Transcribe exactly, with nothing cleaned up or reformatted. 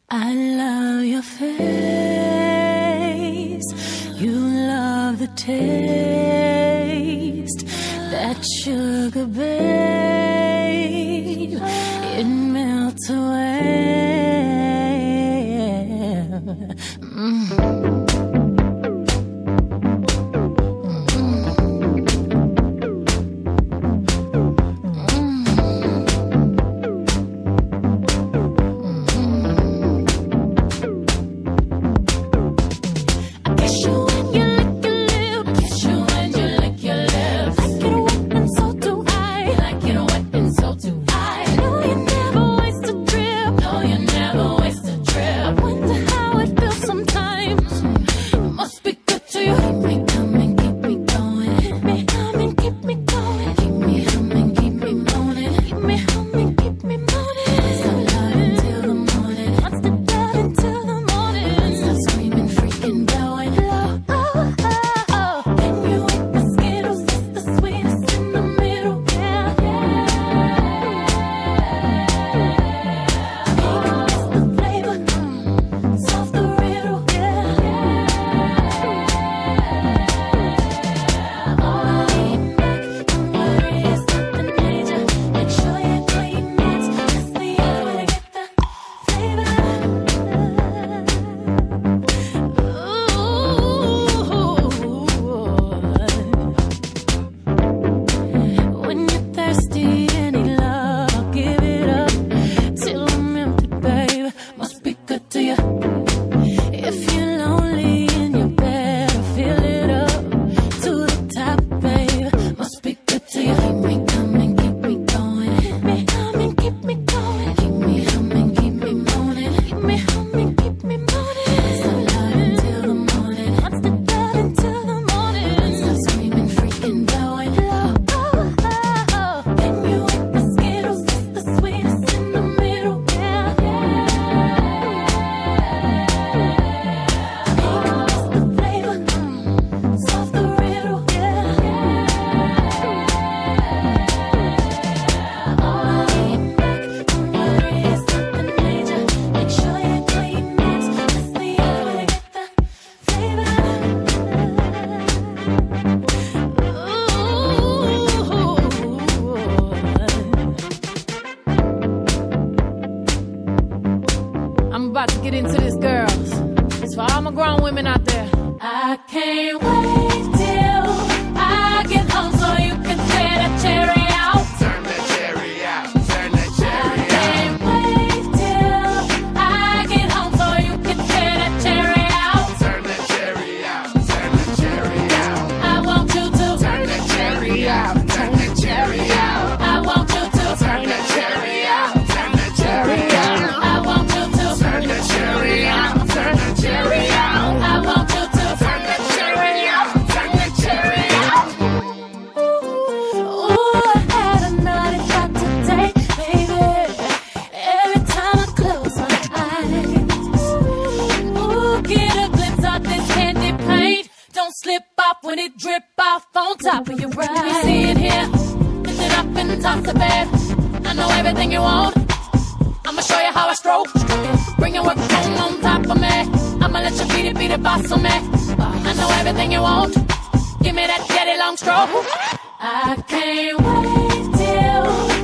I love your face. You love the taste. That sugar, babe, it melts away. Mm. About to get into this, girls. It's for all my grown women out there. I can't wait till I get home so you can tear that cherry out. Turn that cherry out. Turn that cherry out. I can't wait till I get home so you can tear that cherry out. Turn that cherry out. Turn that cherry out. I want you to turn that cherry out. Turn that cherry out. I want you to turn that cherry out. Turn that cherry out. I want you to turn that cherry out. Turn that cherry out. I want you to turn that cherry out. Turn that cherry out. Ooh, I had a naughty thought today, baby. Every time I close my eyes, ooh, get a glimpse of this candy paint. Don't slip off when it drip off on top of your eyes. Let me see it here. Lift it up and toss it back. I know everything you want. I'ma show you how I stroke. Bring your work home on top of me. I'ma let you beat it, beat it, boss on me. I know everything you want. Give me that daddy long stroke. I can't wait till